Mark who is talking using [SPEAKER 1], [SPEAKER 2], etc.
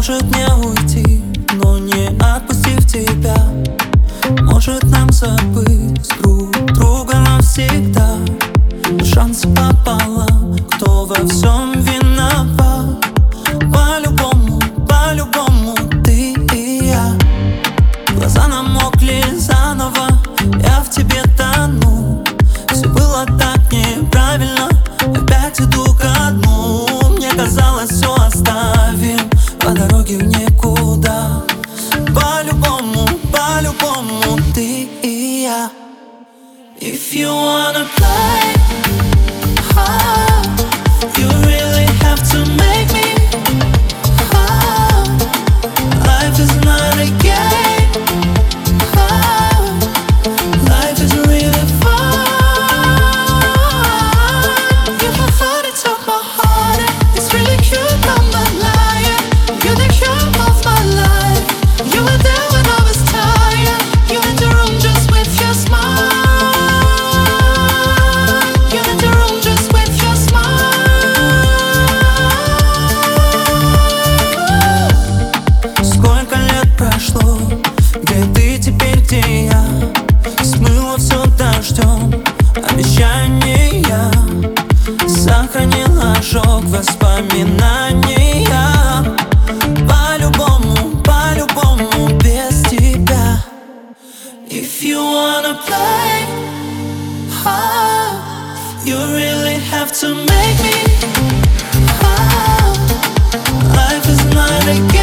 [SPEAKER 1] Может мне уйти, но не отпустив тебя. Может нам забыть друг друга навсегда. Шансы пополам, кто во всем виноват. По-любому, по-любому ты и я. Глаза намокли заново, я в тебе тону. Все было так неправильно, опять иду ко дну. Мне казалось, все оставим по дороге в никуда. По-любому, по-любому ты и я. If you wanna play hard, you really have to make me hard. Life is not a game, hard. Life is really fun. You have fun, it took my heart. It's really cute, I'm not lying. You're the cure of my life. You were there when I was tired. You in the room just with your smile. Где ты теперь, где я? Смыло все дождем обещания. Сохранила ожог воспоминания. По-любому, по-любому без тебя. If you wanna play hard, you really have to make me hard. Life is not a game.